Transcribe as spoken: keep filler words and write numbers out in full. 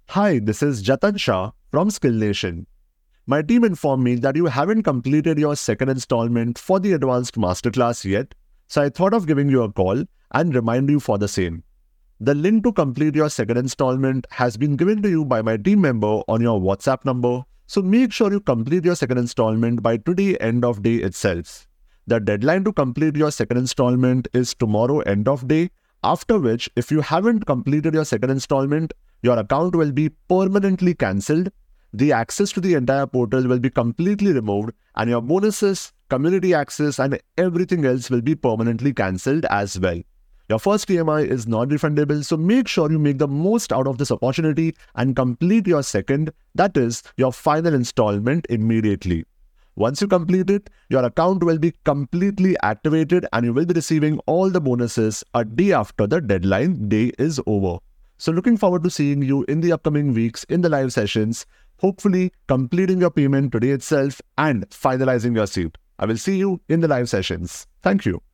Hi, this is Jatan Shah from Skill Nation. My team informed me that you haven't completed your second installment for the advanced masterclass yet, so I thought of giving you a call and remind you for the same. The link to complete your second installment has been given to you by my team member on your WhatsApp number, so make sure you complete your second installment by today end of day itself. The deadline to complete your second installment is tomorrow end of day, after which if you haven't completed your second installment, your account will be permanently cancelled, the access to the entire portal will be completely removed, and your bonuses, community access and everything else will be permanently cancelled as well. Your first E M I is not refundable, so make sure you make the most out of this opportunity and complete your second, that is, your final installment immediately. Once you complete it, your account will be completely activated and you will be receiving all the bonuses a day after the deadline day is over. So looking forward to seeing you in the upcoming weeks in the live sessions, hopefully completing your payment today itself and finalizing your seat. I will see you in the live sessions. Thank you.